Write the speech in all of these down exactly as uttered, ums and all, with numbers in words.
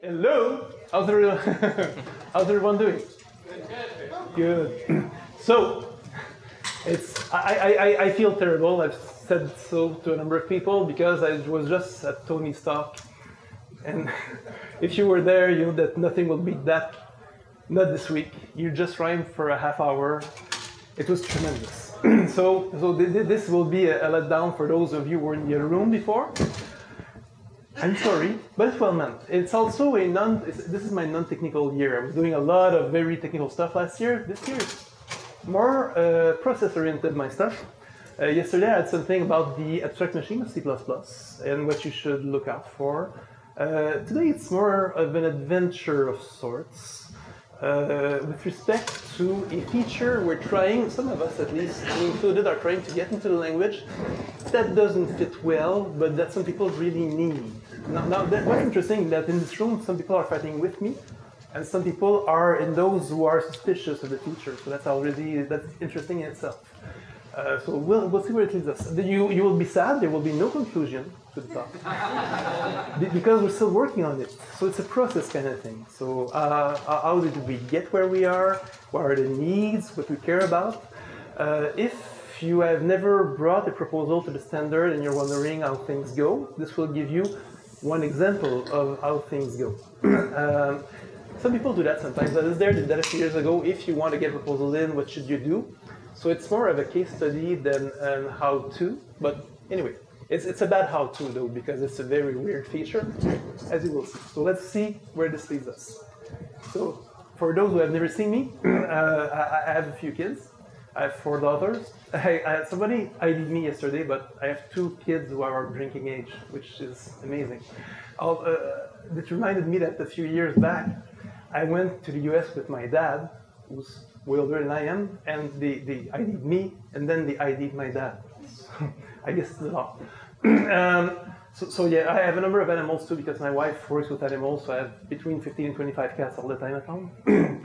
Hello, how's everyone, how's everyone doing? Good. So, it's I, I, I feel terrible. I've said so to a number of people because I was just at Tony's talk, and if you were there, you know that nothing will beat that. Not this week. You just rhymed for a half hour. It was tremendous. so, so th- th- this will be a, a letdown for those of you who were in the other room before. I'm sorry, but it's well meant. It's also a non. It's, this is my non-technical year. I was doing a lot of very technical stuff last year. This year is more uh, process-oriented. My stuff. Uh, yesterday I had something about the abstract machine of C plus plus and what you should look out for. Uh, today it's more of an adventure of sorts. Uh, with respect to a feature we're trying, some of us at least, me included, are trying to get into the language that doesn't fit well, but that some people really need. Now, now that, what's interesting that in this room, some people are fighting with me, and some people are in those who are suspicious of the feature. So that's already that's interesting in itself. Uh, so we'll we'll see where it leads us. You you will be sad. There will be no conclusion to the talk because we're still working on it. So it's a process kind of thing. So uh, how did we get where we are? What are the needs? What we care about? Uh, if you have never brought a proposal to the standard and you're wondering how things go, this will give you one example of how things go. um, some people do that sometimes. I was there, did that a few years ago. If you want to get proposals in, what should you do? So it's more of a case study than an how-to, but anyway, it's it's a bad how-to though, because it's a very weird feature, as you will see. So let's see where this leads us. So for those who have never seen me, uh, I, I have a few kids. I have four daughters. I, I, somebody I D me yesterday, but I have two kids who are drinking age, which is amazing. I'll, uh, it reminded me that a few years back, I went to the U S with my dad, who's way older than I am, and they, they I D'd me, and then they I D'd my dad. So, I guess it's the law. um, so, so yeah, I have a number of animals too, because my wife works with animals, so I have between fifteen and twenty-five cats all the time at home.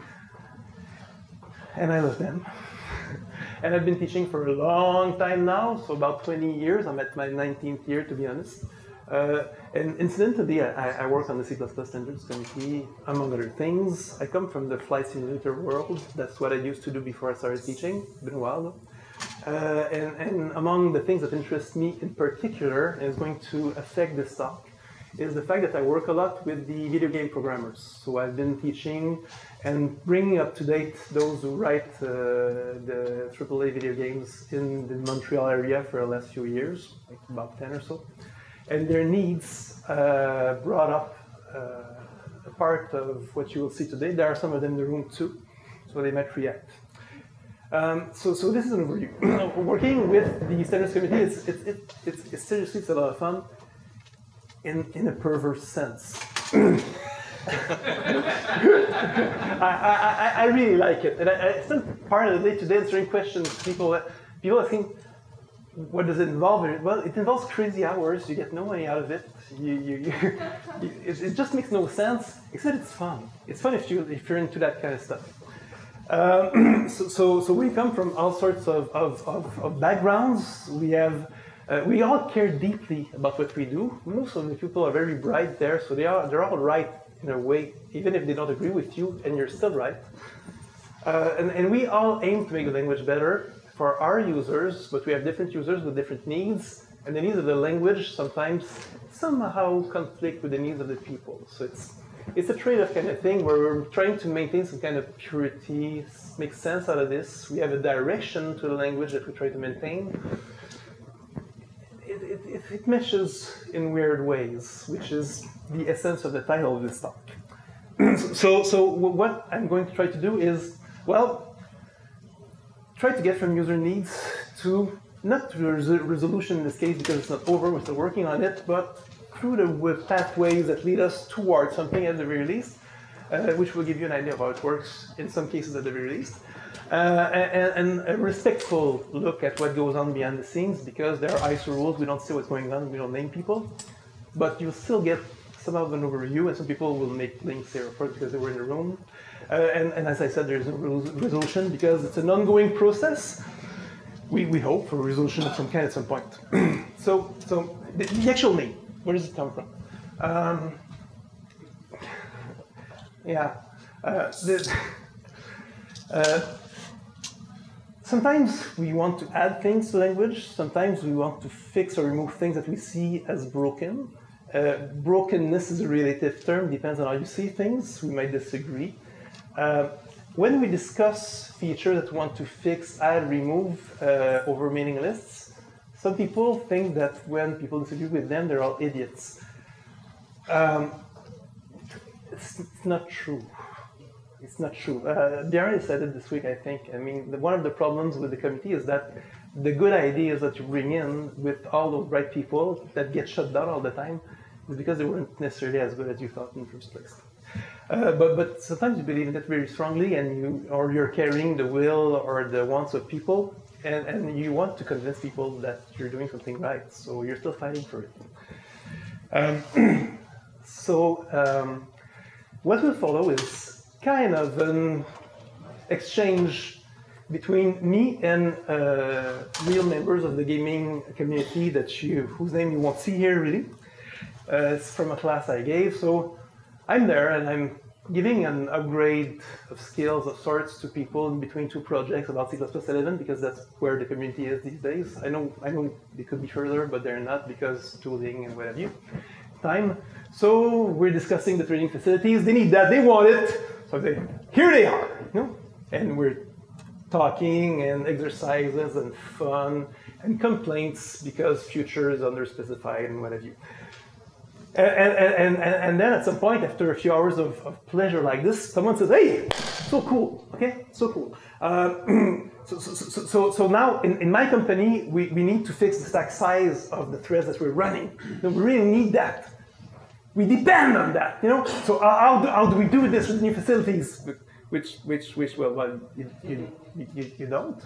And I love them. And I've been teaching for a long time now, so about twenty years. I'm at my nineteenth year, to be honest. Uh, and incidentally, I, I work on the C plus plus Standards Committee, among other things. I come from the flight simulator world. That's what I used to do before I started teaching. It's been a while, though. Uh, and, and among the things that interest me in particular, and is going to affect this talk, is the fact that I work a lot with the video game programmers. So I've been teaching and bringing up to date those who write uh, the triple A video games in the Montreal area for the last few years, like about ten or so. And their needs uh, brought up uh, a part of what you will see today. There are some of them in the room too, so they might react. Um, so, so this is an overview. Working with the Standards Committee, it's, it's, it, it's, it's seriously it's a lot of fun in, in a perverse sense. I, I, I really like it. And I, I spent part of the day today answering questions. People, people asking, what does it involve? Well, it involves crazy hours. You get no money out of it. You, you, you, you, it, it just makes no sense, except it's fun. It's fun if, you, if you're into that kind of stuff. Um, so, so, so we come from all sorts of, of, of, of backgrounds. We have, uh, we all care deeply about what we do. Most of the people are very bright there, so they are, they're all right in a way, even if they don't agree with you, and you're still right. Uh, and, and we all aim to make the language better for our users, but we have different users with different needs, and the needs of the language sometimes somehow conflict with the needs of the people. So it's it's a trade-off kind of thing where we're trying to maintain some kind of purity, make sense out of this. We have a direction to the language that we try to maintain. It, it, it, it meshes in weird ways, which is the essence of the title of this talk. so, so what I'm going to try to do is, well, try to get from user needs to, not to res- resolution in this case because it's not over, we're still working on it, but through the pathways that lead us towards something at the very least, uh, which will give you an idea of how it works in some cases at the very least, uh, and, and a respectful look at what goes on behind the scenes, because there are I S O rules, we don't say what's going on, we don't name people, but you'll still get some of an overview, and some people will make links here, of course, because they were in the room. Uh, and, and as I said, there's no resolution because it's an ongoing process. We, we hope for a resolution of some kind at some point. so, so the, the actual name, where does it come from? Um, Yeah. Uh, the, uh, sometimes we want to add things to language. Sometimes we want to fix or remove things that we see as broken. Uh, brokenness is a relative term, depends on how you see things. We might disagree. Uh, when we discuss features that we want to fix, add, remove uh, over mailing lists, some people think that when people disagree with them, they're all idiots. Um, it's, it's not true. It's not true. Uh, Bjarne said it this week, I think. I mean, the, one of the problems with the committee is that the good ideas that you bring in with all those right people that get shut down all the time is because they weren't necessarily as good as you thought in the first place. Uh, but but sometimes you believe in it very strongly, and you or you're carrying the will or the wants of people, and, and you want to convince people that you're doing something right. So you're still fighting for it. Um, so um, what will follow is kind of an exchange between me and uh, real members of the gaming community that you, whose name you won't see here really. Uh, it's from a class I gave, so I'm there and I'm giving an upgrade of skills of sorts to people in between two projects about C plus plus eleven because that's where the community is these days. I know I know they could be further, but they're not because tooling and what have you. Time. So we're discussing the training facilities. They need that. They want it. So they, here they are. You know? And we're talking and exercises and fun and complaints because future is underspecified and what have you. And, and, and, and then at some point, after a few hours of, of pleasure like this, someone says, hey, so cool, okay, so cool. Um, so, so, so, so, so now in, in my company, we, we need to fix the stack size of the threads that we're running. We really need that. We depend on that, you know? So how do, how do we do this with new facilities? Which, which, which well, well you, you, you, you don't.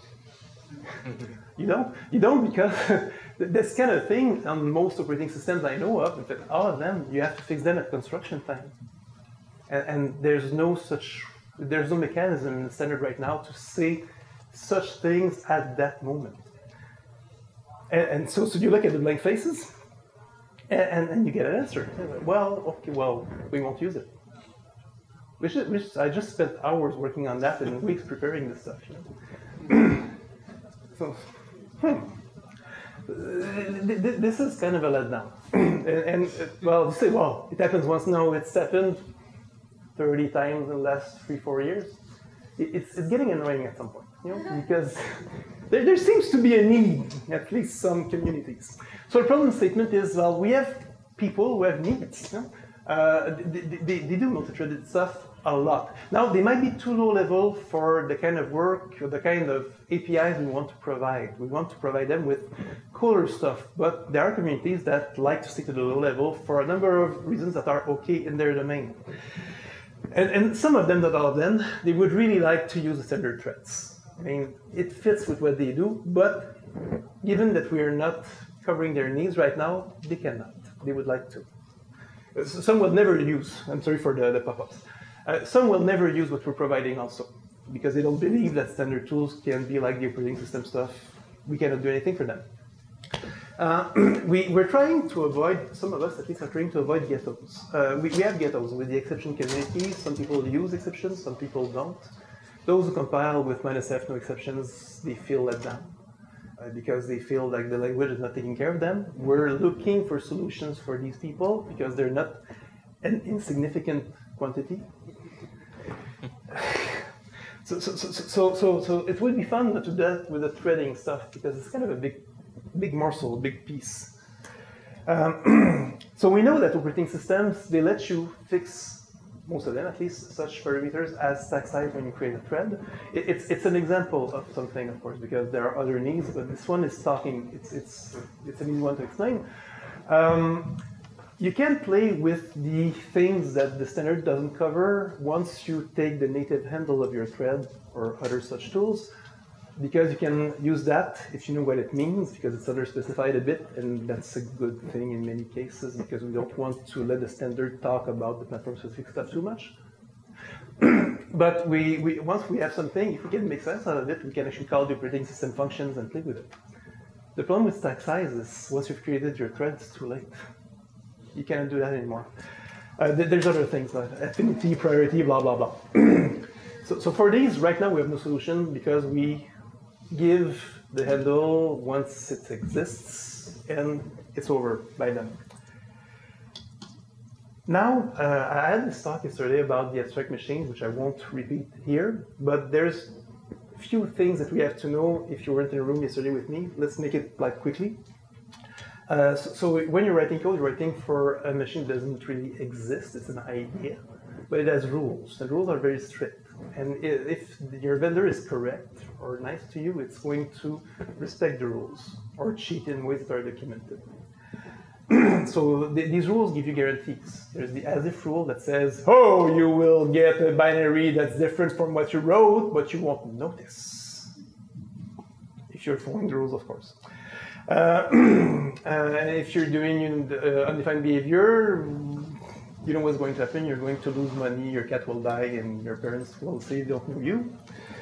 You don't? You don't because this kind of thing on most operating systems I know of, in fact, all of them, you have to fix them at construction time. And, and there's no such, there's no mechanism in the standard right now to say such things at that moment. And, and so, so you look at the blank faces, and, and, and you get an answer. Well, okay, well, we won't use it. Which, is, which I just spent hours working on that and weeks preparing this stuff. You know? So, hmm. This is kind of a letdown. and, and uh, well, you say, well, it happens once. No, it's happened thirty times in the last three, four years. It, it's, it's getting annoying at some point, you know, because there, there seems to be a need, at least some communities. So the problem statement is, well, we have people who have needs. You know? uh, they, they, they do multi-threaded stuff a lot. Now, they might be too low level for the kind of work or the kind of A P Is we want to provide. We want to provide them with cooler stuff, but there are communities that like to stick to the low level for a number of reasons that are okay in their domain. And, and some of them, not all of them, they would really like to use the standard threads. I mean, it fits with what they do, but given that we are not covering their needs right now, they cannot. They would like to. Some will never use, I'm sorry for the, the pop-ups. Uh, some will never use what we're providing also, because they don't believe that standard tools can be like the operating system stuff. We cannot do anything for them. Uh, we, we're trying to avoid, some of us at least are trying to avoid ghettos. Uh, we, we have ghettos with the exception community. Some people use exceptions, some people don't. Those who compile with minus F, no exceptions, they feel let down uh, because they feel like the language is not taking care of them. We're looking for solutions for these people because they're not an insignificant quantity. so, so, so, so, so, so it would be fun to do that with the threading stuff because it's kind of a big, big morsel, big piece. Um, so we know that operating systems, they let you fix, most of them at least, such parameters as stack size when you create a thread. It, it's, it's an example of something, of course, because there are other needs, but this one is talking, it's, it's, it's an easy one to explain. Um, You can play with the things that the standard doesn't cover once you take the native handle of your thread or other such tools, because you can use that if you know what it means, because it's under-specified a bit, and that's a good thing in many cases, because we don't want to let the standard talk about the platform-specific stuff too much. But we, we, once we have something, if we can make sense out of it, we can actually call the operating system functions and play with it. The problem with stack size is once you've created your thread, it's too late. You cannot do that anymore. Uh, th- there's other things like affinity, priority, blah, blah, blah. so, so for these, right now we have no solution because we give the handle once it exists and it's over by then. Now, uh, I had this talk yesterday about the abstract machines, which I won't repeat here, but there's a few things that we have to know if you weren't in a room yesterday with me. Let's make it like quickly. Uh, so, so when you're writing code, you're writing for a machine that doesn't really exist. It's an idea, but it has rules. And rules are very strict. And if your vendor is correct or nice to you, it's going to respect the rules or cheat in ways that are documented. So th- these rules give you guarantees. There's the as-if rule that says, oh, you will get a binary that's different from what you wrote, but you won't notice. If you're following the rules, of course. Uh, uh, if you're doing uh, undefined behavior, you know what's going to happen. You're going to lose money, your cat will die, and your parents will say they don't know you.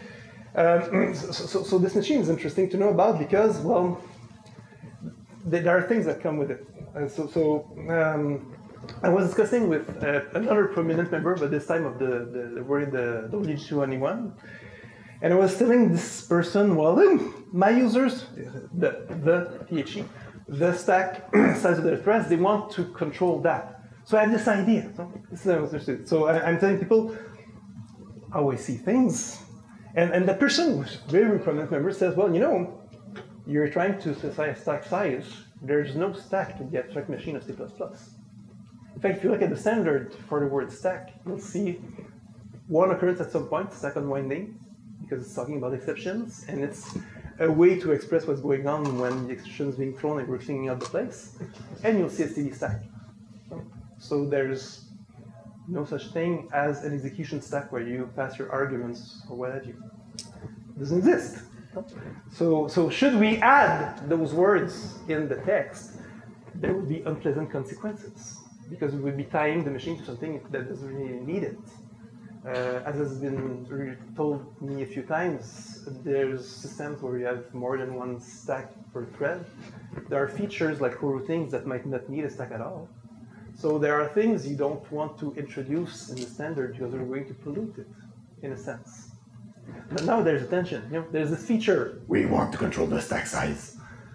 Um, so, so, so this machine is interesting to know about because, well, there are things that come with it. Uh, so so um, I was discussing with uh, another prominent member, but this time of the, the, the word the W G two ninety-one. And I was telling this person, well, my users, the, the T H E, the stack size of their threads, they want to control that. So I have this idea. So this is what I was interested. So I, I'm telling people how I see things. And, and the person, who's a very prominent member, says, well, you know, you're trying to specify stack size. There's no stack in the abstract machine of C plus plus. In fact, if you look at the standard for the word stack, you'll see one occurrence at some point, stack unwinding, because it's talking about exceptions, and it's a way to express what's going on when the exception is being thrown and we're cleaning out the place. And you'll see a std stack. So there's no such thing as an execution stack where you pass your arguments or what have you. It doesn't exist. So, so should we add those words in the text, there would be unpleasant consequences because we would be tying the machine to something that doesn't really need it. Uh, as has been told me a few times, there's systems where you have more than one stack per thread. There are features like coroutines that might not need a stack at all. So there are things you don't want to introduce in the standard because they're going to pollute it, in a sense. But now there's a tension. You know, there's this feature. We want to control the stack size.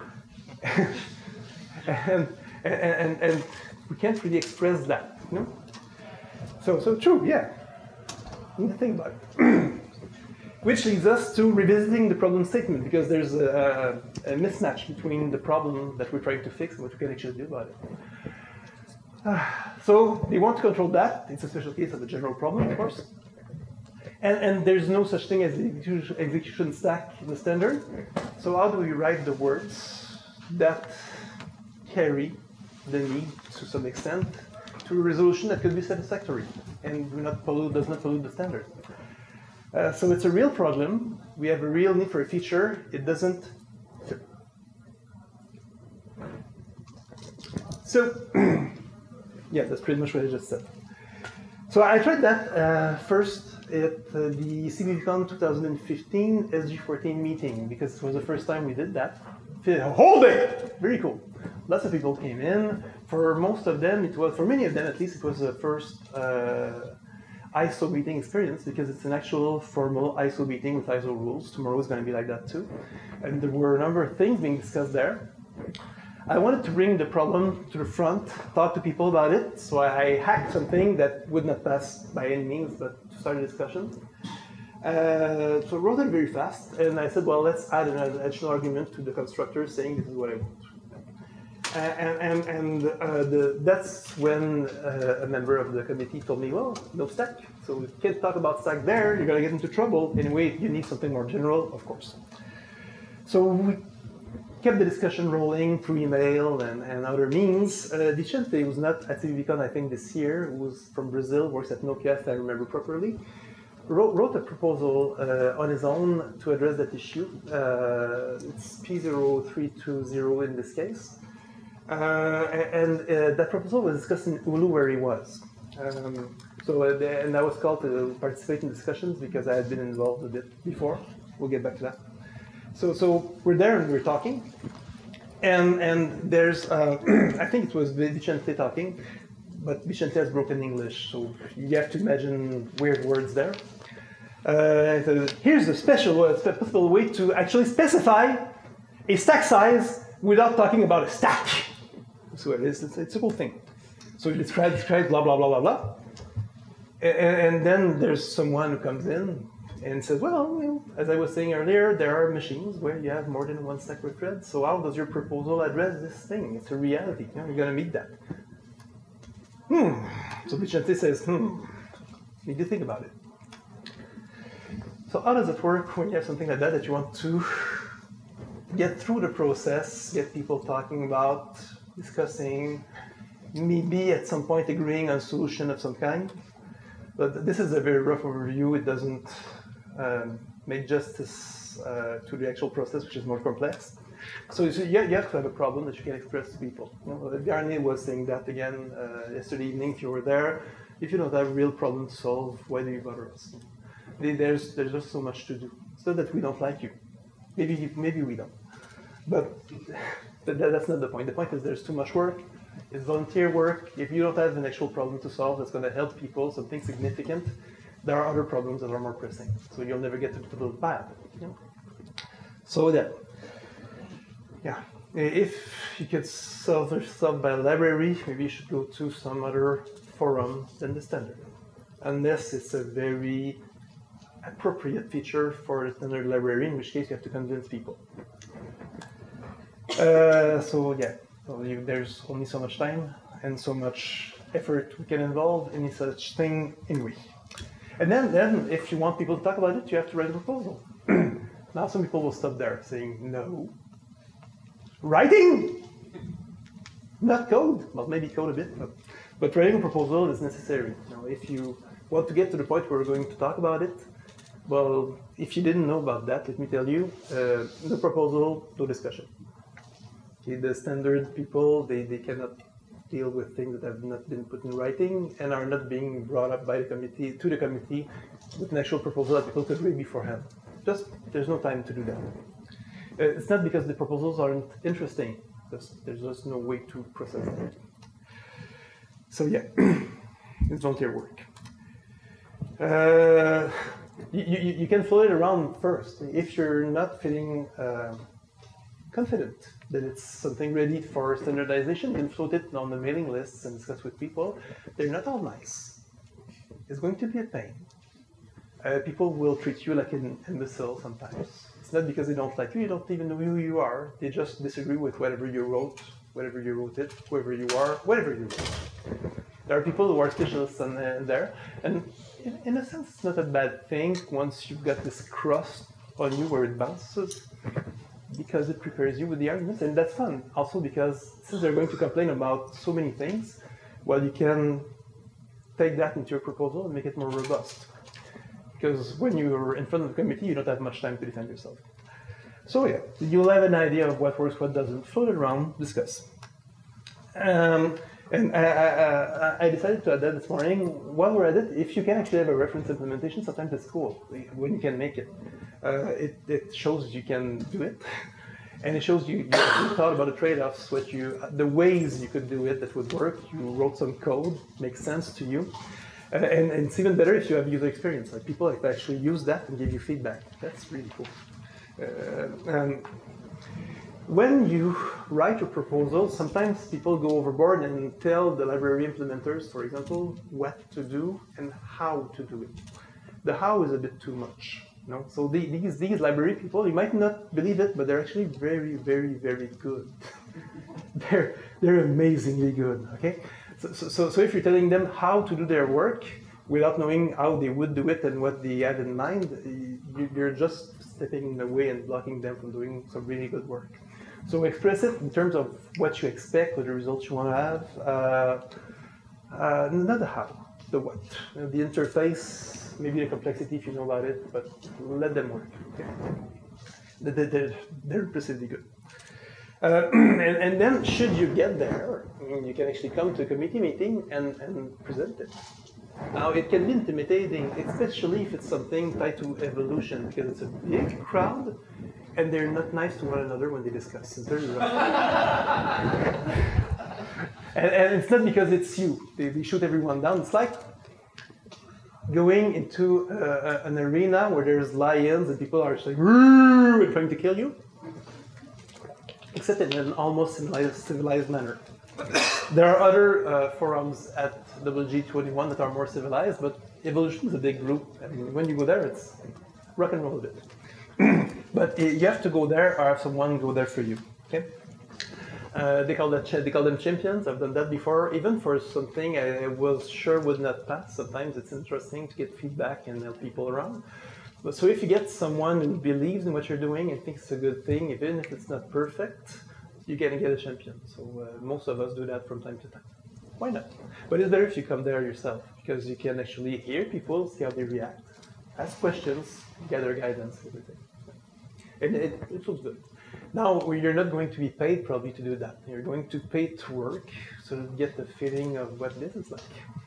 and, and, and, and we can't really express that. You know? So, so true, yeah. Need to think about it. Which leads us to revisiting the problem statement, because there's a, a, a mismatch between the problem that we're trying to fix and what we can actually do about it. Uh, so they want to control that. It's a special case of a general problem, of course. And, and there's no such thing as the execution, execution stack in the standard. So how do we write the words that carry the need, to some extent, to a resolution that could be satisfactory and do not pollute, does not pollute the standard? Uh, so it's a real problem. We have a real need for a feature. It doesn't fit. So, yeah, that's pretty much what I just said. So I tried that uh, first at uh, the CBVCon twenty fifteen S G fourteen meeting, because it was the first time we did that. Hold it! Very cool. Lots of people came in. For most of them, it was, for many of them at least, it was the first uh, I S O meeting experience, because it's an actual formal I S O meeting with I S O rules. Tomorrow is going to be like that too. And there were a number of things being discussed there. I wanted to bring the problem to the front, talk to people about it, so I hacked something that would not pass by any means, but to start a discussion. Uh, so I wrote it very fast, and I said, well, let's add an additional argument to the constructor saying this is what I want. Uh, and and, and uh, the, that's when uh, a member of the committee told me, well, no stack, so we can't talk about stack there, you're going to get into trouble. Anyway, you need something more general, of course. So we kept the discussion rolling through email and, and other means. Uh, Vicente, who's not at CBVCon, I think, this year, who was from Brazil, works at Nokia, if I remember properly, wrote, wrote a proposal uh, on his own to address that issue. Uh, it's P zero three two zero in this case. Uh, and uh, that proposal was discussed in Ulu, where he was. Um, so, uh, the, and I was called to participate in discussions because I had been involved a bit before. We'll get back to that. So, so we're there and we're talking, and and there's uh, I think it was Vicente talking. but Vicente has broken English, so you have to imagine weird words there. Uh, so here's a special, uh, possible way to actually specify a stack size without talking about a stack. So it is, it's, it's a cool thing. So you describe, describe, blah, blah, blah, blah, blah. And, and then there's someone who comes in and says, well, you know, as I was saying earlier, there are machines where you have more than one stack per thread. So how does your proposal address this thing? It's a reality. You know, you're going to meet that. Hmm. So Vicente says, hmm, need to think about it. So how does it work when you have something like that that you want to get through the process, get people talking about, discussing, maybe at some point agreeing on a solution of some kind? But this is a very rough overview. It doesn't um, make justice uh, to the actual process, which is more complex. So, so you, you have to have a problem that you can express to people. You know, Garnier was saying that again uh, yesterday evening, if you were there. If you don't have a real problem to solve, why do you bother us? There's, there's just so much to do. It's not that we don't like you. Maybe, maybe we don't. But that, that's not the point. The point is there's too much work. It's volunteer work. If you don't have an actual problem to solve that's going to help people, something significant, there are other problems that are more pressing. So you'll never get to the little path. You know? So that, yeah. If you could solve yourself by a library, maybe you should go to some other forum than the standard. Unless it's a very appropriate feature for a standard library, in which case you have to convince people. Uh, so yeah, so you, there's only so much time and so much effort we can involve in such thing anyway. And then, then if you want people to talk about it, you have to write a proposal. Now some people will stop there saying, no. Writing? Not code. Well, maybe code a bit, but, but writing a proposal is necessary. You know, if you want to get to the point where we're going to talk about it, well, if you didn't know about that, let me tell you, uh, no proposal, no discussion. Okay, the standard people, they, they cannot deal with things that have not been put in writing and are not being brought up by the committee to the committee with an actual proposal that people could read beforehand. Just, there's no time to do that. Uh, it's not because the proposals aren't interesting, just, there's just no way to process them. So yeah, it's volunteer work. Uh, you, you, you can float it around first. If you're not feeling uh, confident that it's something ready for standardization, you can float it on the mailing lists and discuss with people. They're not all nice. It's going to be a pain. Uh, people will treat you like an imbecile sometimes. It's not because they don't like you, you don't even know who you are. They just disagree with whatever you wrote, whatever you wrote it, whoever you are, whatever you wrote. There are people who are specialists in uh, there, and in, in a sense, it's not a bad thing once you've got this crust on you where it bounces, because it prepares you with the arguments, and that's fun. Also because since they're going to complain about so many things, well, you can take that into your proposal and make it more robust. Because when you're in front of the committee, you don't have much time to defend yourself. So yeah, you'll have an idea of what works, what doesn't. Float it around, discuss. Um, and I, I, I decided to add that this morning. While we're at it, if you can actually have a reference implementation, sometimes it's cool when you can make it. Uh, it, it shows you can do it, and it shows you, you thought about the trade-offs, what you, the ways you could do it that would work. You wrote some code, makes sense to you. Uh, and, and it's even better if you have user experience, like people that actually use that and give you feedback. That's really cool. Uh, and when you write your proposal, sometimes people go overboard and tell the library implementers, for example, what to do and how to do it. The how is a bit too much. You know? So the, these, these library people, you might not believe it, but they're actually very, very, very good. they're, they're amazingly good, okay? So, so, so if you're telling them how to do their work without knowing how they would do it and what they had in mind, you're just stepping in the way and blocking them from doing some really good work. So express it in terms of what you expect, what the results you want to have, uh, uh, not the how, the what. You know, the interface, maybe the complexity if you know about it, but let them work. Okay? They're, they're, they're impressively good. Uh, and, and then, should you get there, you can actually come to a committee meeting and, and present it. Now, it can be intimidating, especially if it's something tied to evolution, because it's a big crowd, and they're not nice to one another when they discuss. It's very rough. and, and it's not because it's you. They, they shoot everyone down. It's like going into uh, an arena where there's lions and people are just like, and trying to kill you. Except in an almost civilized, civilized manner. There are other uh, forums at W G twenty-one that are more civilized, but Evolution is a big group, and when you go there, it's rock and roll a bit. But you have to go there or have someone go there for you. Okay? Uh, they call that they call them champions. I've done that before, even for something I was sure would not pass. Sometimes it's interesting to get feedback and help people around. But so if you get someone who believes in what you're doing and thinks it's a good thing, even if it's not perfect, you're gonna get a champion. So uh, most of us do that from time to time. Why not? But it's better if you come there yourself, because you can actually hear people, see how they react, ask questions, gather guidance, everything. And it, it feels good. Now, you're not going to be paid probably to do that. You're going to pay to work, so you get the feeling of what this is like.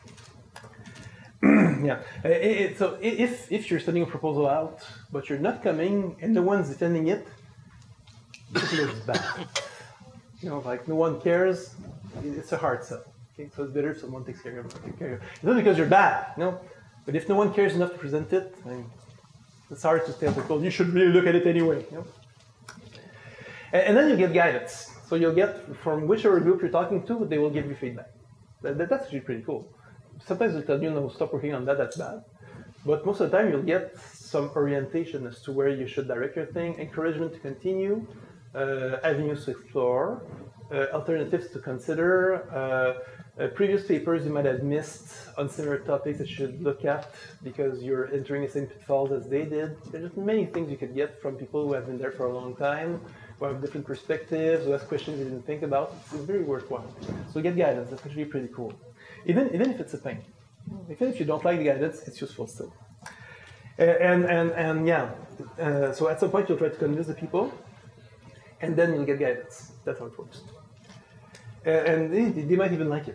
Yeah. It, it, so if, if you're sending a proposal out, but you're not coming, and no one's defending it, it looks bad. You know, like no one cares, it's a hard sell. Okay? So it's better if someone takes care of it. It's not because you're bad, you know, but if no one cares enough to present it, I mean, it's hard to tell people, you should really look at it anyway. You know? and, and then you get guidance. So you'll get, from whichever group you're talking to, they will give you feedback. That, that, that's actually pretty cool. Sometimes they'll tell you, no, stop working on that, that's bad. But most of the time, you'll get some orientation as to where you should direct your thing, encouragement to continue, uh, avenues to explore, uh, alternatives to consider, uh, uh, previous papers you might have missed on similar topics that you should look at because you're entering the same pitfalls as they did. There's just many things you could get from people who have been there for a long time, who have different perspectives, who ask questions you didn't think about. It's very worthwhile. So get guidance, that's actually pretty cool. Even, even if it's a pain. Even if you don't like the guidance, it's useful still. And, and, and yeah, uh, so at some point you'll try to convince the people, and then you'll get guidance. That's how it works. Uh, and they, they might even like it.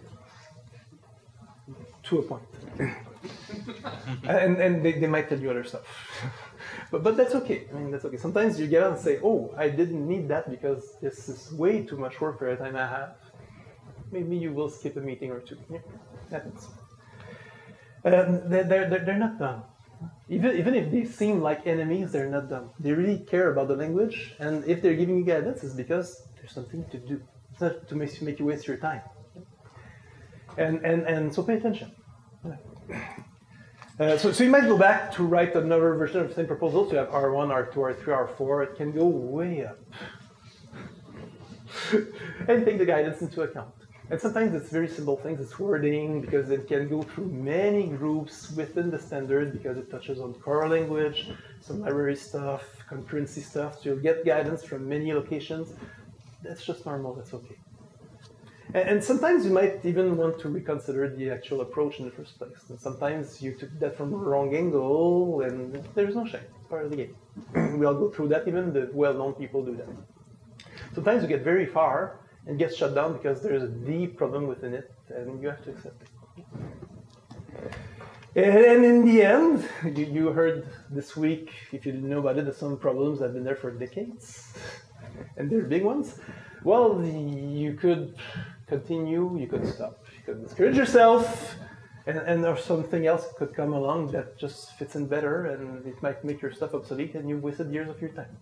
To a point. and and they, they might tell you other stuff. but but that's okay. I mean, that's okay. Sometimes you get out and say, oh, I didn't need that because this is way too much work for the time I have. Maybe you will skip a meeting or two. Yeah, happens. Um, they're, they're, they're not dumb. Even, even if they seem like enemies, they're not dumb. They really care about the language, and if they're giving you guidance, it's because there's something to do. It's not to make, make you waste your time. And, and, and so pay attention. Uh, so, so you might go back to write another version of the same proposal. So you have R one, R two, R three, R four. It can go way up. And take the guidance into account. And sometimes it's very simple things, it's wording, because it can go through many groups within the standard because it touches on core language, some library stuff, concurrency stuff, so you'll get guidance from many locations. That's just normal, that's okay. And, and sometimes you might even want to reconsider the actual approach in the first place. And sometimes you took that from a wrong angle, and there's no shame, it's part of the game. We all go through that, even the well-known people do that. Sometimes you get very far, and gets shut down because there's a deep problem within it, and you have to accept it. And in the end, you, you heard this week, if you didn't know about it, that some problems have been there for decades, and they're big ones. Well, you could continue, you could stop, you could discourage yourself, and, and or something else could come along that just fits in better, and it might make your stuff obsolete, and you've wasted years of your time.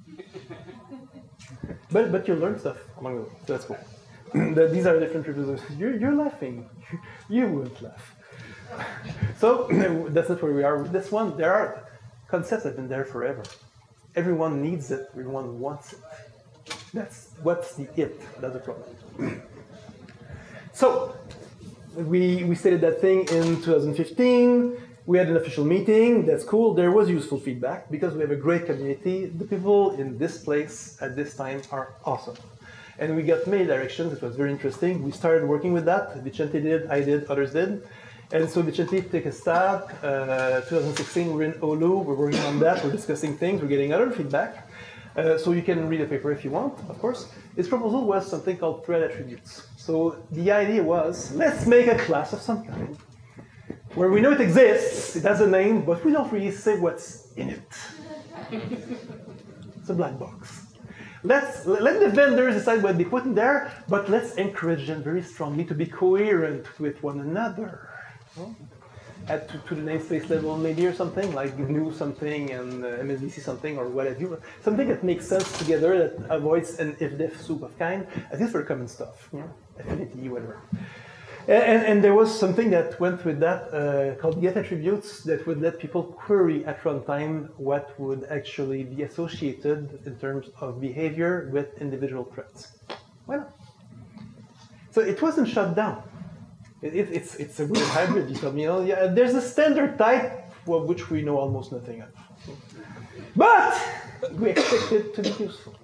But but you learn stuff along the way, so that's cool. the, these are different reviews. You're, you're laughing. You wouldn't laugh. So that's not where we are with this one. There are concepts that have been there forever. Everyone needs it. Everyone wants it. That's what's the it. That's the problem. So we we stated that thing in two thousand fifteen. We had an official meeting, that's cool. There was useful feedback because we have a great community. The people in this place at this time are awesome. And we got many directions, it was very interesting. We started working with that. Vicente did, I did, others did. And so Vicente took a stab. Uh, twenty sixteen, we're in Olu, we're working on that, we're discussing things, we're getting other feedback. Uh, so you can read the paper if you want, of course. His proposal was something called thread attributes. So the idea was, let's make a class of some kind, where we know it exists, it has a name, but we don't really say what's in it. It's a black box. let's let the vendors decide what they put in there, but let's encourage them very strongly to be coherent with one another. No? Add to, to the namespace level maybe or something, like G N U something and uh, M S D C something or whatever. Something that makes sense together, that avoids an if-def soup of kind, at least for common stuff, you know, affinity, whatever. And, and there was something that went with that uh, called get attributes that would let people query at runtime what would actually be associated in terms of behavior with individual threads. Why not? So it wasn't shut down. It, it, it's, it's a weird hybrid. You tell me, oh yeah, there's a standard type of which we know almost nothing of. But we expect it to be useful.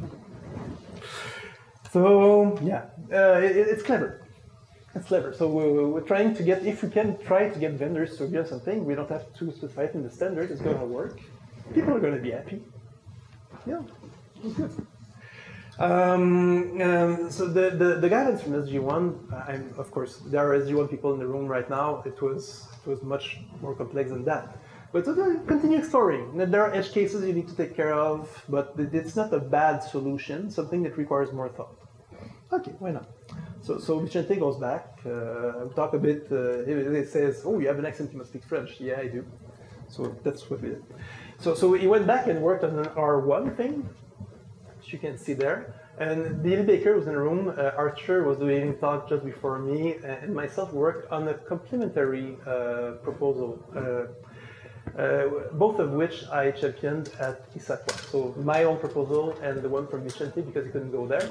So yeah, uh, it, it's clever. It's clever. So we're, we're trying to get, if we can try to get vendors to agree on something, we don't have to specify it in the standard, it's going to work. People are going to be happy. Yeah, it's good. Um, um, so the, the, the guidance from S G one, I'm, of course, there are S G one people in the room right now. It was, it was much more complex than that. But uh, continue exploring. There are edge cases you need to take care of, but it's not a bad solution, something that requires more thought. Okay, why not? So, so Vicente goes back, uh, we talk a bit, uh, it says, oh, you have an accent, you must speak French. Yeah, I do. So that's what we did. So, so he went back and worked on an R one thing, which you can see there. And David Baker was in the room, uh, Archer was doing talk just before me, and myself worked on a complementary uh, proposal, uh, uh, both of which I championed at ISAQUA. So my own proposal and the one from Vicente, because he couldn't go there.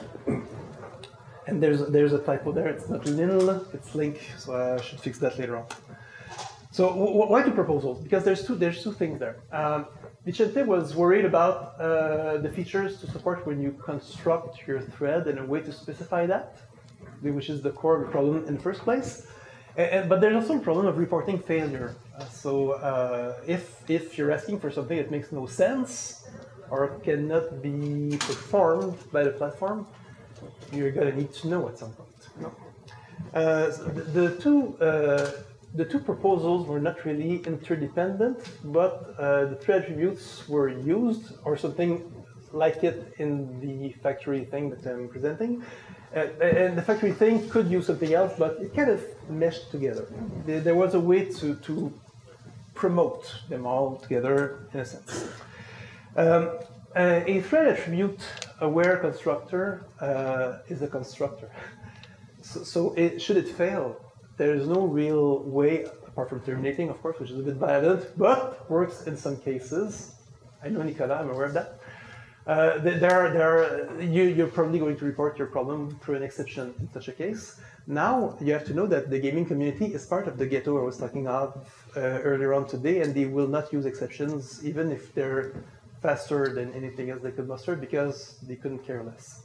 And there's there's a typo there. It's not Lil, it's Link. So I should fix that later on. So w why two proposals? Because there's two there's two things there. Um, Vicente was worried about uh, the features to support when you construct your thread and a way to specify that, which is the core of the problem in the first place. And, and, but there's also a problem of reporting failure. Uh, so uh, if if you're asking for something that makes no sense or cannot be performed by the platform, you're going to need to know at some point. No. Uh, so the, the two uh, the two proposals were not really interdependent, but uh, the three attributes were used, or something like it in the factory thing that I'm presenting. Uh, and the factory thing could use something else, but it kind of meshed together. There, there was a way to, to promote them all together, in a sense. Um, uh, a thread attribute aware constructor uh, is a constructor. So, so it, should it fail, there is no real way, apart from terminating, of course, which is a bit violent, but works in some cases. I know Nicolas, I'm aware of that. Uh, there are, there are, you, you're probably going to report your problem through an exception in such a case. Now, you have to know that the gaming community is part of the ghetto I was talking of uh, earlier on today, and they will not use exceptions, even if they're faster than anything else they could muster, because they couldn't care less.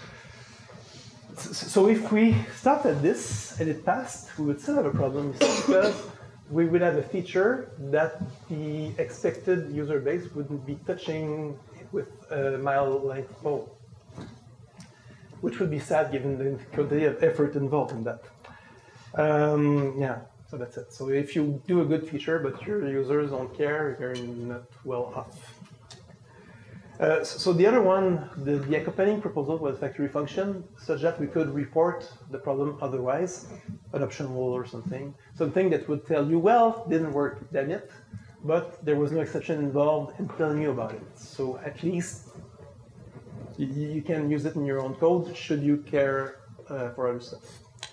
So if we stopped at this and it passed, we would still have a problem, because we would have a feature that the expected user base wouldn't be touching with a mile length pole, which would be sad given the quantity of effort involved in that. Um, yeah, so that's it. So if you do a good feature, but your users don't care, you're not well off. Uh, so the other one, the, the accompanying proposal was factory function, such that we could report the problem otherwise, an optional or something, something that would tell you, well, didn't work, damn it, but there was no exception involved in telling you about it. So at least you, you can use it in your own code, should you care uh, for other stuff.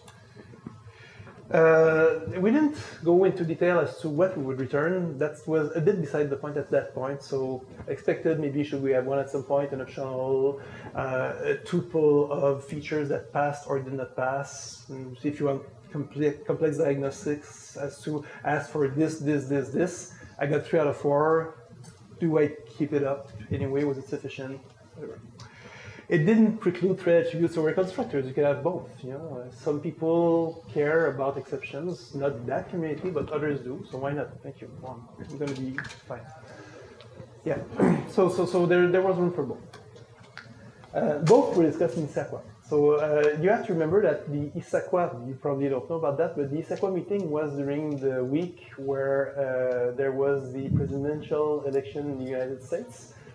Uh, we didn't go into detail as to what we would return. That was a bit beside the point at that point. So expected, maybe should we have one at some point, an optional, uh, a tuple of features that passed or did not pass. And if you want complete, complex diagnostics as to ask for this, this, this, this. I got three out of four. Do I keep it up anyway? Was it sufficient? Whatever. It didn't preclude thread attributes or constructors. You could have both. You know, some people care about exceptions, not that community, but others do. So why not? Thank you. Well, I'm going to be fine. Yeah. So so so there there was room for both. Uh, both were discussed in ISAQUA. So uh, you have to remember that the ISAQUA, you probably don't know about that, but the ISAQUA meeting was during the week where uh, there was the presidential election in the United States.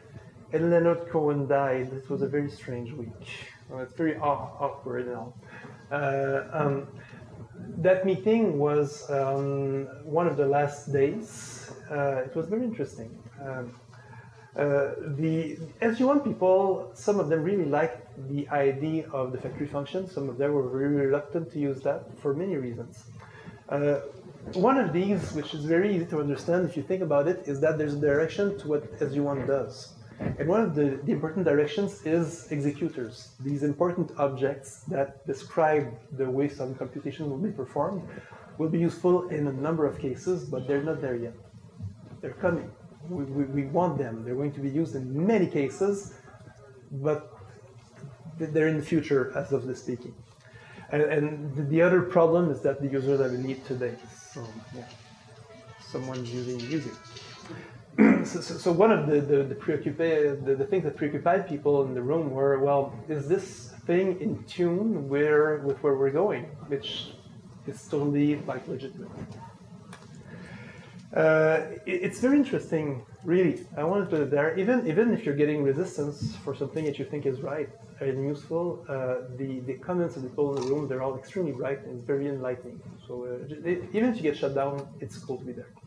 and Leonard Cohen died. It was a very strange week. Well, it's very aw- awkward now. Uh, um, that meeting was um, one of the last days. Uh, it was very interesting. Um, uh, the S G one people, some of them really liked the idea of the factory function. Some of them were very reluctant to use that for many reasons. Uh, one of these, which is very easy to understand if you think about it, is that there's a direction to what S G one does. And one of the, the important directions is executors, these important objects that describe the way some computation will be performed, will be useful in a number of cases, but they're not there yet. They're coming. We, we, we want them. They're going to be used in many cases, but they're in the future as of this speaking. And, and the other problem is that the users have a need today. So, yeah, someone's using music. So, so, so one of the the, the, preoccupa- the the things that preoccupied people in the room were, well, is this thing in tune where with where we're going, which is totally like legitimate. Uh, it, it's very interesting, really. I want to put it there. Even even if you're getting resistance for something that you think is right and useful, uh, the the comments of the people in the room, they're all extremely right and it's very enlightening. So uh, it, even if you get shut down, it's cool to be there.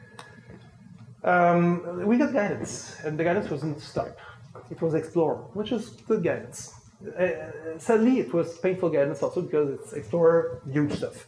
Um, we got guidance, and the guidance wasn't stop. It was explore, which is good guidance. Uh, sadly, it was painful guidance also because it's explore huge stuff.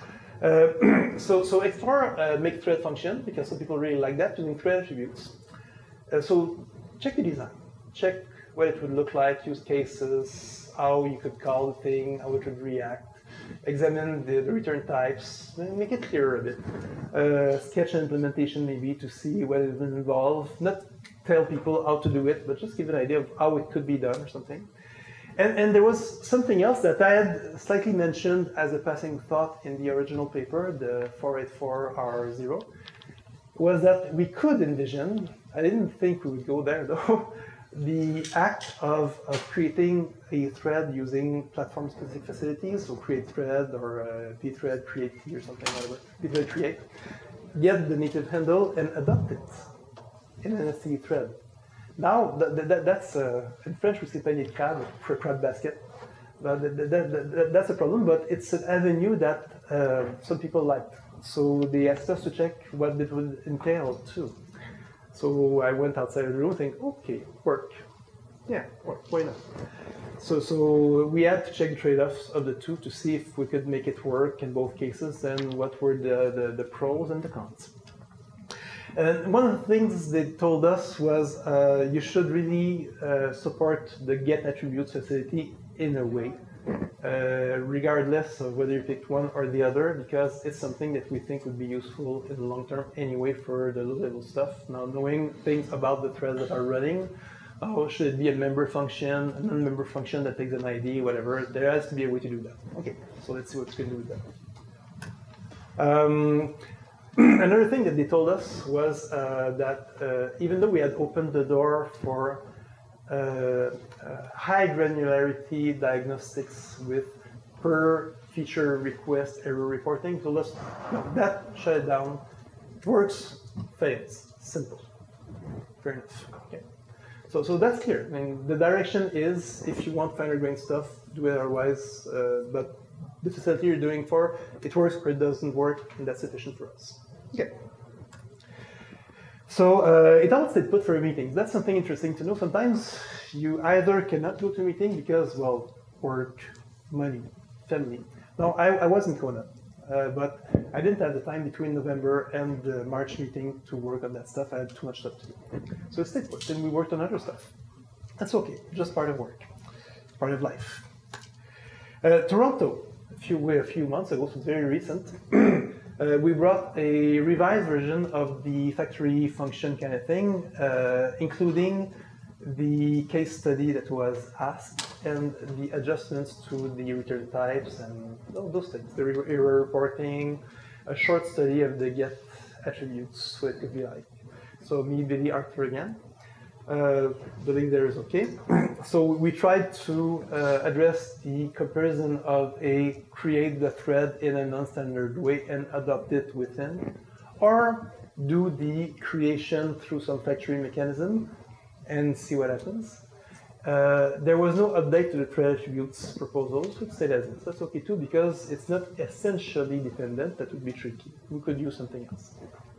Uh, so, so explore uh, make thread function because some people really like that using thread attributes. Uh, so check the design, check what it would look like, use cases, how you could call the thing, how it would react. Examine the, the return types, make it clearer a bit. Uh, sketch an implementation maybe to see what it will involve. Not tell people how to do it, but just give an idea of how it could be done or something. And, and there was something else that I had slightly mentioned as a passing thought in the original paper, the four eighty-four R zero, was that we could envision, I didn't think we would go there though, the act of, of creating a thread using platform-specific facilities, so create thread or uh, pthread create or something, whatever, pthread create, get the native handle and adopt it in an S T D thread. Now, that, that, that's, uh, in French we say panier de crabe, for crab basket. But that, that, that, that's a problem, but it's an avenue that uh, some people liked. So they asked us to check what it would entail too. So I went outside of the room and think, okay, work. Yeah, work, why not? So, so we had to check the trade-offs of the two to see if we could make it work in both cases and what were the, the, the pros and the cons. And one of the things they told us was uh, you should really uh, support the get attributes facility in a way, uh, regardless of whether you picked one or the other, because it's something that we think would be useful in the long term anyway for the low-level stuff. Now, knowing things about the threads that are running, oh, should it be a member function, a non-member function that takes an I D, whatever, there has to be a way to do that. Okay, so let's see what we can do with that. Um, Another thing that they told us was uh, that uh, even though we had opened the door for uh, uh, high granularity diagnostics with per feature request error reporting, told us no, that shut it down. It works, fails, simple. Fair enough. Okay. So, so that's clear. I mean, the direction is if you want finer grained stuff, do it otherwise. Uh, but the facility you're doing for, it works or it doesn't work, and that's sufficient for us. Okay. So uh, it all stayed put for meetings. That's something interesting to know. Sometimes you either cannot go to a meeting because, well, work, money, family. Now, I, I was in Kona, uh, but I didn't have the time between November and the March meeting to work on that stuff. I had too much stuff to do. So it stayed put, and we worked on other stuff. That's okay, just part of work, part of life. Uh, Toronto, a few, a few months ago, so it's very recent, Uh, we brought a revised version of the factory function kind of thing, uh, including the case study that was asked and the adjustments to the return types and all those things, the error reporting, a short study of the get attributes, so it could be like. So me, Billy, Arthur again. Uh, the link there is okay. So we tried to uh, address the comparison of a create the thread in a non-standard way and adopt it within, or do the creation through some factory mechanism and see what happens. Uh, there was no update to the thread attributes proposals. It stayed as is. That's okay too, because it's not essentially dependent. That would be tricky. We could use something else.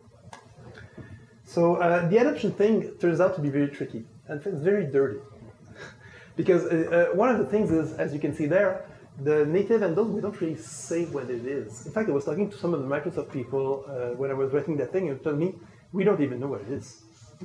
So uh, the adoption thing turns out to be very tricky, and it's very dirty. Because uh, uh, one of the things is, as you can see there, the native handle, we don't really say what it is. In fact, I was talking to some of the Microsoft people uh, when I was writing that thing, and told me, we don't even know what it is.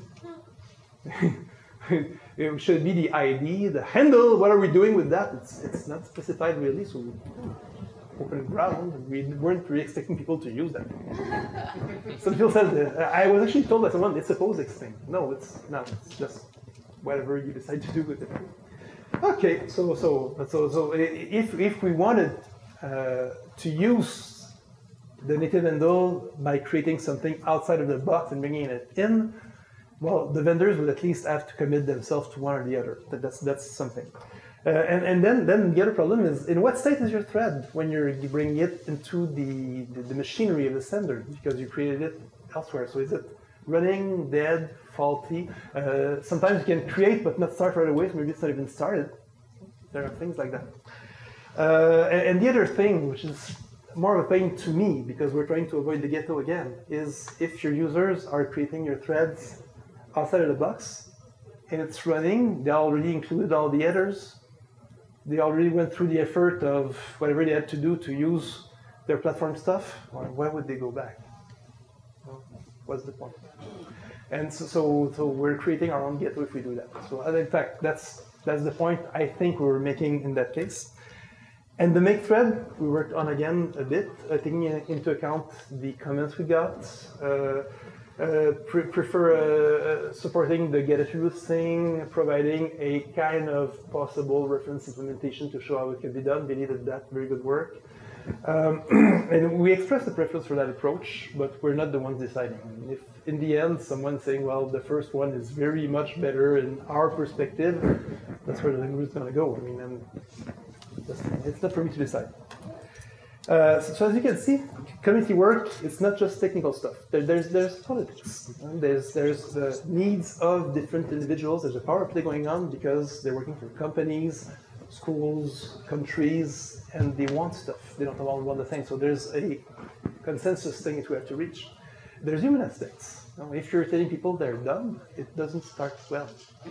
It should be the I D, the handle, what are we doing with that? It's, it's not specified really, so we open ground, and we weren't really expecting people to use that. Some people said, uh, I was actually told by someone, it's a POSIX thing. No, it's not, it's just whatever you decide to do with it. Okay, so so so so if if we wanted uh, to use the native handle by creating something outside of the box and bringing it in, well, the vendors would at least have to commit themselves to one or the other. That, that's that's something. Uh, and and then then the other problem is, in what state is your thread when you're bringing it into the, the the machinery of the sender, because you created it elsewhere? So is it running, dead, faulty? Uh, sometimes you can create but not start right away, so maybe it's not even started. There are things like that. Uh, and, and the other thing, which is more of a pain to me, because we're trying to avoid the ghetto again, is if your users are creating your threads outside of the box, and it's running, they already included all the headers, they already went through the effort of whatever they had to do to use their platform stuff, well, why would they go back? Well, what's the point? And so, so, so we're creating our own ghetto if we do that. So in fact, that's that's the point I think we were making in that case. And the make thread we worked on again a bit, uh, taking into account the comments we got. Uh, uh, pre prefer uh, supporting the get attributes thing, providing a kind of possible reference implementation to show how it can be done. Believe that that's very good work. Um, and we express the preference for that approach, but we're not the ones deciding. If in the end someone's saying, well, the first one is very much better in our perspective, that's where the language is going to go. I mean, and that's, it's not for me to decide. Uh, so, so as you can see, community work, it's not just technical stuff. There, there's, there's politics. And there's, there's the needs of different individuals. There's a power play going on because they're working for companies, schools, countries, and they want stuff. They don't all want the thing. So there's a consensus thing that we have to reach. There's human aspects. You know, if you're telling people they're dumb, it doesn't start well.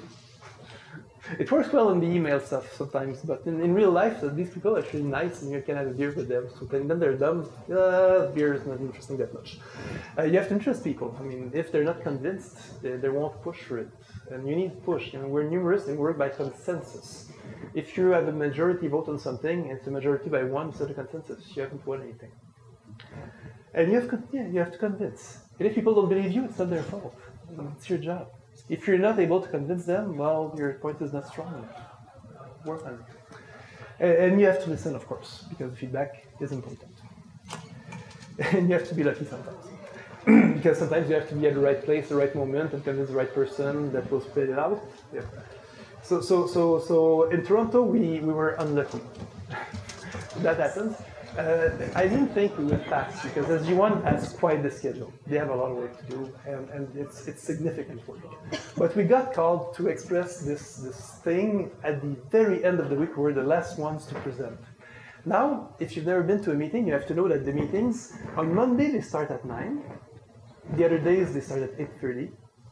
It works well in the email stuff sometimes, but in, in real life, these people are actually nice and you can have a beer with them. So telling them they're dumb, uh, beer is not interesting that much. Uh, you have to interest people. I mean, if they're not convinced, they, they won't push for it. And you need push. You know, we're numerous and we work by consensus. If you have a majority vote on something, and it's a majority by one instead of consensus, you haven't won anything. And you have, yeah, you have to convince. And if people don't believe you, it's not their fault. It's your job. If you're not able to convince them, well, your point is not strong enough. Work on it. And you have to listen, of course, because feedback is important. And you have to be lucky sometimes. Because sometimes you have to be at the right place, the right moment, and convince the right person that will spit it out. Yeah. So, so, so, so in Toronto, we, we were unlucky. That happens. Uh, I didn't think we would pass because S G one has quite the schedule. They have a lot of work to do, and, and it's it's significant work. But we got called to express this this thing at the very end of the week. We were the last ones to present. Now, if you've never been to a meeting, you have to know that the meetings on Monday they start at nine. The other days they start at eight thirty.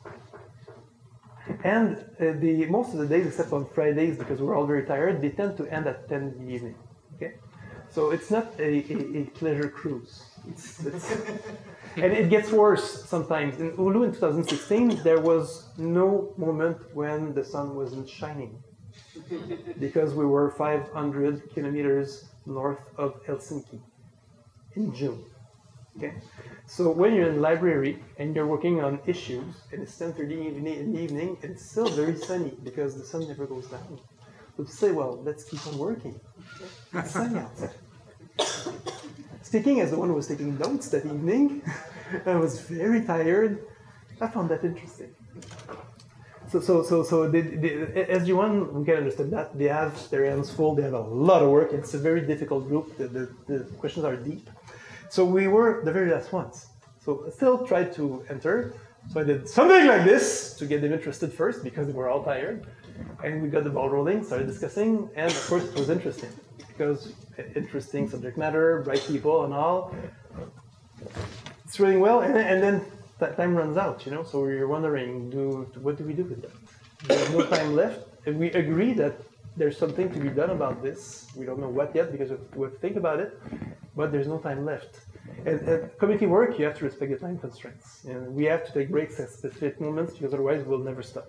And uh, the most of the days, except on Fridays, because we're all very tired, they tend to end at ten in the evening. Okay. So it's not a, a, a pleasure cruise. It's, it's and it gets worse sometimes. In Oulu in two thousand sixteen, there was no moment when the sun wasn't shining because we were five hundred kilometers north of Helsinki in June. Okay, so when you're in the library and you're working on issues and it's ten thirty in the evening, it's still very sunny because the sun never goes down. So to say, well, let's keep on working. It's sunny outside. Speaking as the one who was taking notes that evening, I was very tired. I found that interesting. So, so, so, so the, the S G one, we can understand that. They have their hands full. They have a lot of work. It's a very difficult group. The, the, the questions are deep. So we were the very last ones. So I still tried to enter, So I did something like this to get them interested first because they were all tired. And we got the ball rolling, started discussing, and of course it was interesting because interesting subject matter, bright people and all. It's running well, and, and then that time runs out, you know, so we're wondering, do what do we do with that? There's no time left, and we agree that there's something to be done about this. We don't know what yet because we have to think about it, but there's no time left. And at community work, you have to respect the time constraints. And we have to take breaks at specific moments because otherwise we'll never stop.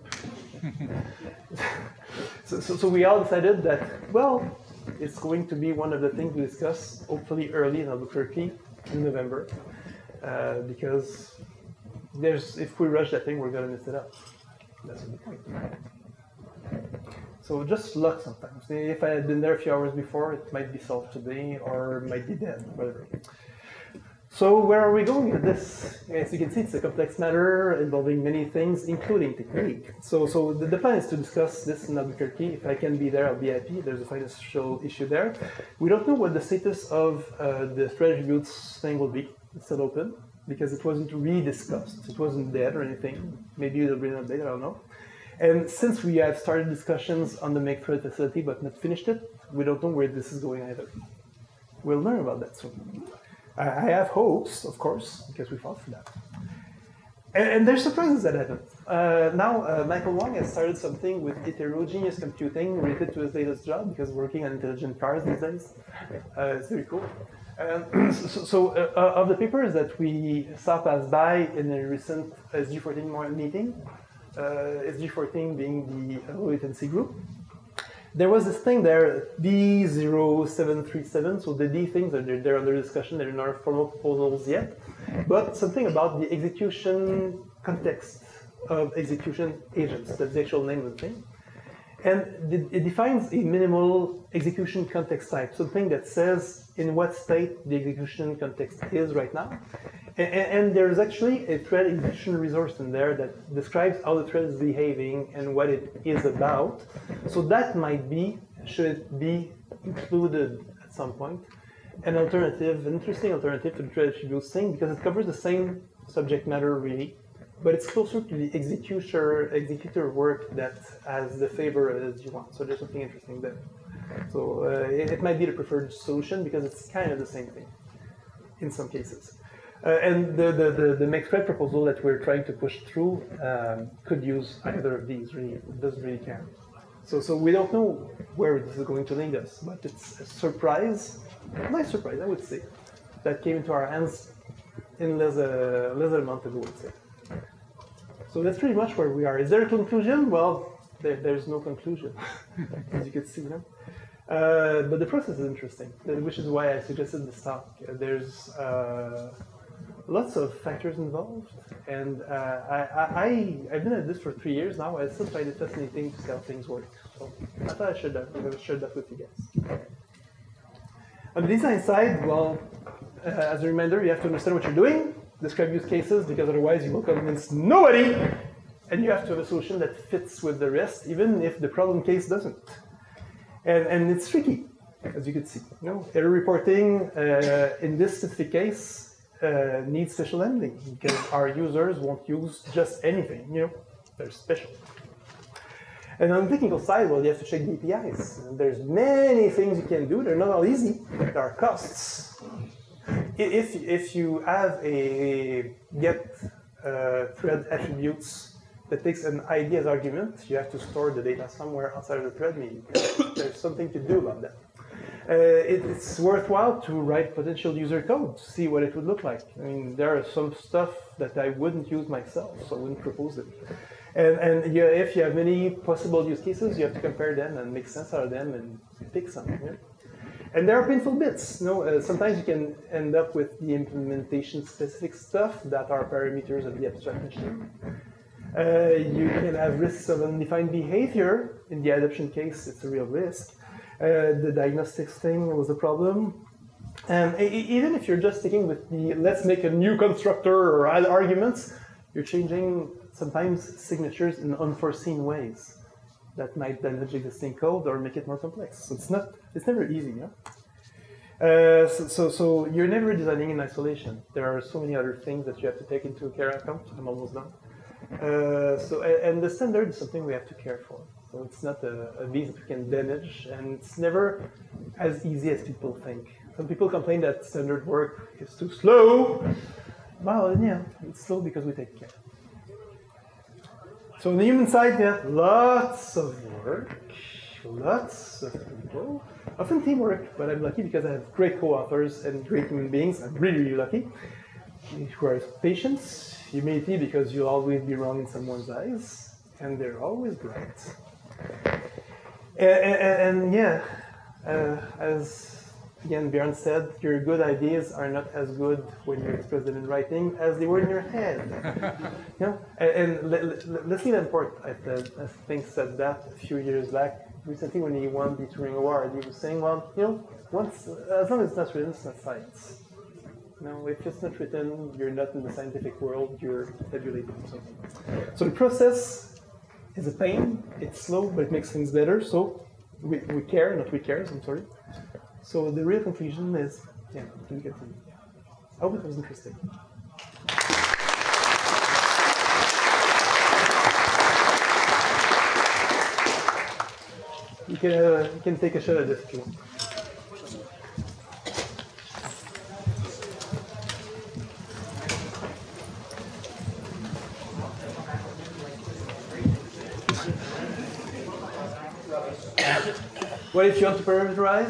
so, so, so we all decided that, well, it's going to be one of the things we discuss, hopefully early in Albuquerque in November, uh, because there's if we rush that thing, we're going to mess it up. That's the point. So just luck sometimes. If I had been there a few hours before, it might be solved today or it might be dead, whatever. So where are we going with this? As you can see, it's a complex matter involving many things, including technique. So, so the, the plan is to discuss this in Albuquerque. If I can be there, I'll be happy. There's a financial issue there. We don't know what the status of uh, the thread attributes thing will be. It's still open because it wasn't rediscussed. It wasn't dead or anything. Maybe it'll be an update, I don't know. And since we have started discussions on the make thread facility but not finished it, we don't know where this is going either. We'll learn about that soon. I have hopes, of course, because we fought for that. And, and there's surprises that happen. Uh, now, uh, Michael Wong has started something with heterogeneous computing related to his latest job, because we're working on intelligent cars these days. Uh, it's very cool. Um, so, so uh, of the papers that we saw pass by in a recent S G fourteen meeting, uh, S G fourteen being the low latency group, there was this thing there, D zero seven three seven, so the D things are they're, they're under discussion, they're not formal proposals yet, but something about the execution context of execution agents, that's the actual name of the thing. And it defines a minimal execution context type, something that says in what state the execution context is right now. And, and there's actually a thread execution resource in there that describes how the thread is behaving and what it is about. So that might be, should it be included at some point, an alternative, an interesting alternative to the thread attributes thing, because it covers the same subject matter really, but it's closer to the executor, executor work that has the favor as you want. So there's something interesting there. So uh, it, it might be the preferred solution because it's kind of the same thing in some cases. Uh, and the, the, the, the make thread proposal that we're trying to push through um, could use either of these, really. It doesn't really care. So, so we don't know where this is going to lead us, but it's a surprise, a nice surprise, I would say, that came into our hands in less, uh, less than a month ago, I would say. So that's pretty much where we are. Is there a conclusion? Well, there, there's no conclusion, as you can see. You know? uh, but the process is interesting, which is why I suggested this talk. There's uh, lots of factors involved, and uh, I, I, I've been at this for three years now. I still find it fascinating to see how things work. So I thought I should have shared that with you guys. On the design side, well, uh, as a reminder, you have to understand what you're doing, describe use cases, because otherwise you will convince nobody, and you have to have a solution that fits with the rest, even if the problem case doesn't. And, and it's tricky, as you can see. You know, error reporting, uh, in this specific case, Uh, need special handling because our users won't use just anything, you know, they're special. And on the technical side, well, you have to check the A P Is. And there's many things you can do. They're not all easy. There are costs. If, if you have a get uh, thread attributes that takes an I D as argument, you have to store the data somewhere outside of the thread. Maybe there's something to do about that. Uh, it, it's worthwhile to write potential user code to see what it would look like. I mean, there are some stuff that I wouldn't use myself, so I wouldn't propose it. And, and you, if you have many possible use cases, you have to compare them and make sense out of them and pick some. Yeah? And there are painful bits. You know, uh, sometimes you can end up with the implementation-specific stuff that are parameters of the abstract machine. Uh, you can have risks of undefined behavior. In the adoption case, it's a real risk. Uh, the diagnostics thing was a problem. And even if you're just sticking with the let's make a new constructor or add arguments, you're changing sometimes signatures in unforeseen ways that might damage existing code or make it more complex. So it's not, it's never easy, yeah? Uh, so, so, so you're never designing in isolation. There are so many other things that you have to take into account. I'm almost done. Uh, so, and the standard is something we have to care for. So it's not a, a beast that we can damage, and it's never as easy as people think. Some people complain that standard work is too slow. Well, yeah, it's slow because we take care. So on the human side, yeah, lots of work, lots of people, often teamwork, but I'm lucky because I have great co-authors and great human beings. I'm really, really lucky. It requires patience, humility, because you'll always be wrong in someone's eyes, and they're always right. And, and, and yeah, uh, as again Björn said, your good ideas are not as good when you express them in writing as they were in your head. You know, and, and Leslie Lamport, I, said, I think, said that a few years back. Recently, when he won the Turing Award, he was saying, "Well, you know, once as long as it's not written, it's not science. No, if it's not written, you're not in the scientific world. You're tabulating something." So the process is a pain. It's slow, but it makes things better. So we, we care, not we cares. I'm sorry. So the real conclusion is, yeah, we continue. I hope it was interesting. You can uh, you can take a shot at this if you want. What if you want to parameterize?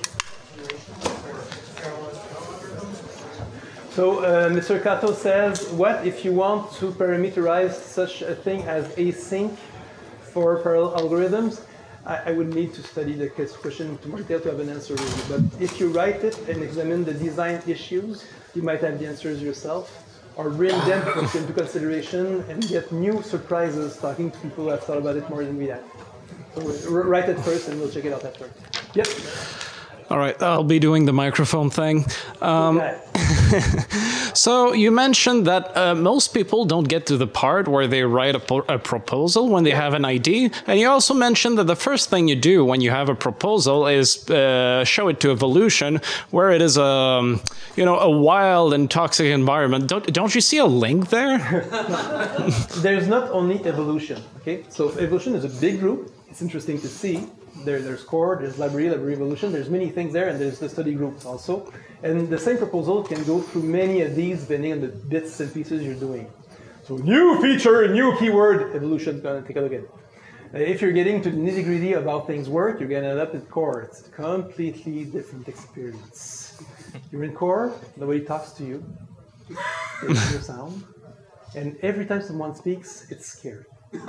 So uh, Mister Kato says, what if you want to parameterize such a thing as async for parallel algorithms? I, I would need to study the question to more detail to have an answer really. But if you write it and examine the design issues, you might have the answers yourself, or bring them into consideration and get new surprises talking to people who have thought about it more than we have. So write it first and we'll check it out after. Yep. All right, I'll be doing the microphone thing. Um, okay. So you mentioned that uh, most people don't get to the part where they write a, po- a proposal when they have an idea. And you also mentioned that the first thing you do when you have a proposal is uh, show it to evolution, where it is a, um, you know, a wild and toxic environment. Don't, don't you see a link there? There's not only evolution, okay? So evolution is a big group. It's interesting to see. There, there's core, there's library, library evolution, there's many things there, and there's the study groups also. And the same proposal can go through many of these depending on the bits and pieces you're doing. So new feature, new keyword, evolution, gonna take a look at it. If you're getting to the nitty-gritty of how things work, you're gonna end up at core. It's a completely different experience. You're in core, nobody talks to you, there's no sound, and every time someone speaks, it's scary.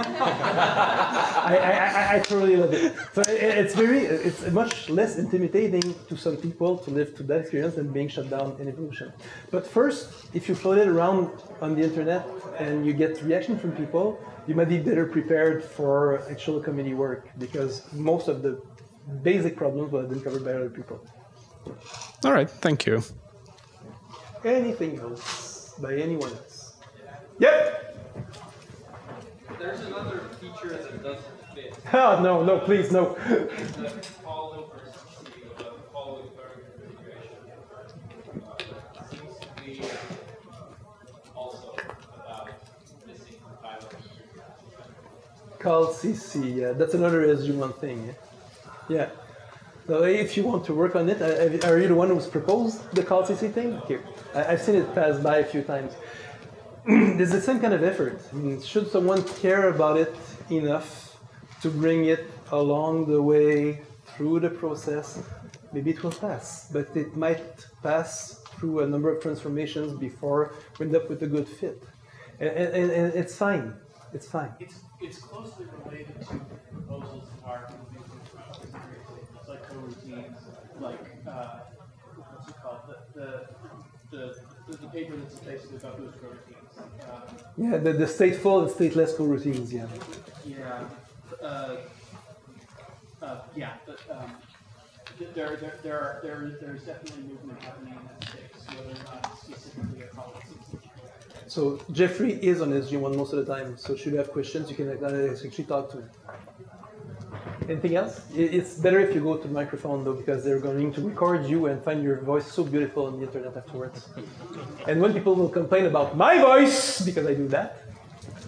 I, I, I, I totally love it. So it, it's very, it's much less intimidating to some people to live to that experience than being shut down in evolution. But first, if you float it around on the internet and you get reaction from people, you might be better prepared for actual community work because most of the basic problems will have been covered by other people. All right, thank you. Anything else by anyone else? Yep. There's another feature that doesn't fit. Oh, no, no, please, no. The call loop versus the call loop configuration. Seems to be also about missing compilers. Call C C, yeah, that's another S G one thing. Yeah. yeah. So if you want to work on it, are you the one who's proposed the call C C thing? Okay. I've seen it pass by a few times. There's the same kind of effort. I mean, should someone care about it enough to bring it along the way through the process, maybe it will pass. But it might pass through a number of transformations before we end up with a good fit. And, and, and it's fine. It's fine. It's, it's closely related to proposals that are it's like coroutines, like, uh, what's it called? The, the, the, the, the paper that's basically about those coroutines. Um, yeah, the, the stateful and stateless coroutines, yeah. Yeah. Uh, uh, yeah, but um, there, there, there are, there, there's definitely movement happening in that space, whether or not specifically a policy. So Jeffrey is on S G one most of the time, so should you have questions, you can actually talk to him. Anything else? It's better if you go to the microphone though, because they're going to record you and find your voice so beautiful on the internet afterwards. And when people will complain about my voice, because I do that,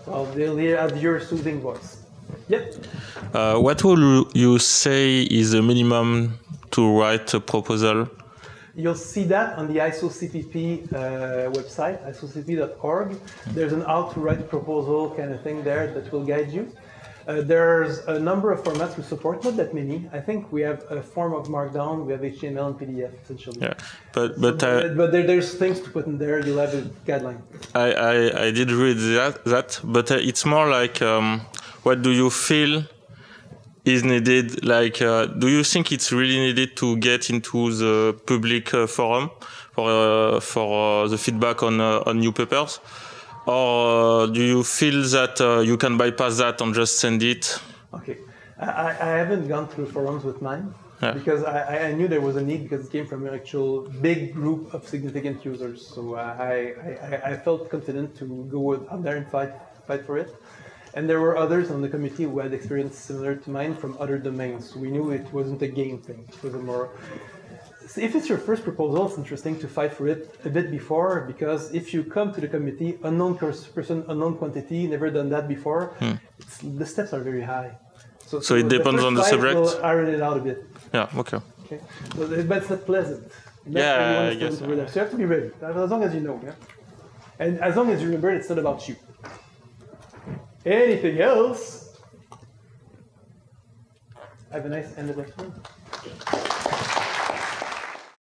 Well, they'll have your soothing voice. Yep. Uh, what would you say is the minimum to write a proposal? You'll see that on the I S O C P P uh, website, I S O C P P dot org. There's an how to write a proposal kind of thing there that will guide you. Uh, there's a number of formats we support, not that many. I think we have a form of Markdown, we have H T M L and P D F essentially. Yeah, but but So, uh, but there, there's things to put in there. You'll have a guideline. I, I I did read that that, but uh, it's more like um, what do you feel is needed? Like, uh, do you think it's really needed to get into the public uh, forum for uh, for uh, the feedback on uh, on new papers? Or uh, do you feel that uh, you can bypass that and just send it? Okay, I, I haven't gone through forums with mine Yeah. because I, I knew there was a need because it came from an actual big group of significant users. So I, I, I felt confident to go out there and fight fight for it. And there were others on the committee who had experience similar to mine from other domains. So we knew it wasn't a game thing. It was a more. So if it's your first proposal, it's interesting to fight for it a bit before, because if you come to the committee, unknown person, unknown quantity, never done that before, hmm. it's, the steps are very high. So, so it depends the on the subject? We'll iron it out a bit. Yeah, okay. okay. So, but it's not pleasant. Not yeah, I guess. So you have to be ready, as long as you know. Yeah? And as long as you remember, it's not about you. Anything else? Have a nice end of the episode.